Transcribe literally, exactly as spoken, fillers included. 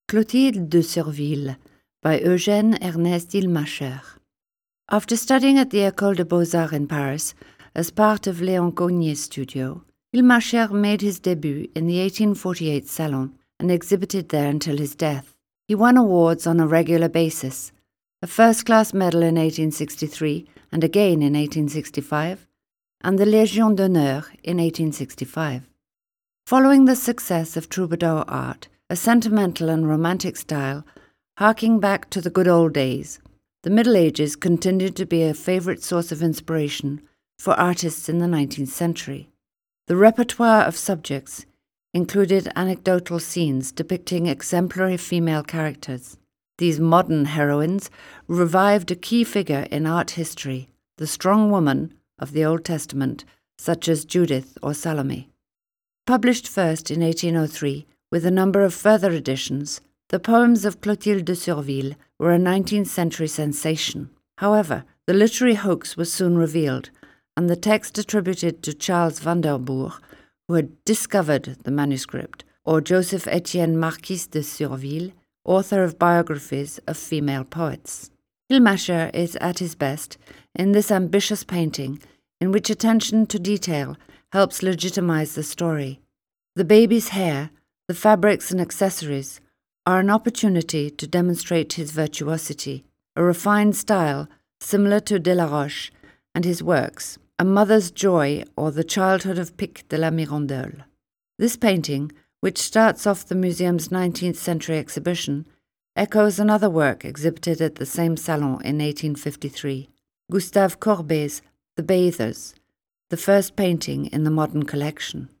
Clotilde de Surville by Eugène Ernest Ilmacher. After studying at the École des Beaux-Arts in Paris as part of Léon Cogniet's studio, Ilmacher made his debut in the eighteen forty-eight Salon and exhibited there until his death. He won awards on a regular basis, a first-class medal in eighteen sixty-three and again in eighteen sixty-five, and the Légion d'honneur in eighteen sixty-five. Following the success of troubadour art, a sentimental and romantic style, harking back to the good old days, the Middle Ages continued to be a favourite source of inspiration for artists in the nineteenth century. The repertoire of subjects included anecdotal scenes depicting exemplary female characters. These modern heroines revived a key figure in art history, the strong woman of the Old Testament, such as Judith or Salome. Published first in eighteen oh three, with a number of further editions, the poems of Clotilde de Surville were a nineteenth century sensation. However, the literary hoax was soon revealed, and the text attributed to Charles Vanderbourg, who had discovered the manuscript, or Joseph Etienne Marquis de Surville, author of biographies of female poets. Ilmacher is at his best in this ambitious painting, in which attention to detail helps legitimize the story. The baby's hair, the fabrics and accessories are an opportunity to demonstrate his virtuosity, a refined style similar to Delaroche and his works, A Mother's Joy or The Childhood of Pic de la Mirandole. This painting, which starts off the museum's nineteenth century exhibition, echoes another work exhibited at the same salon in eighteen fifty-three, Gustave Courbet's The Bathers, the first painting in the modern collection.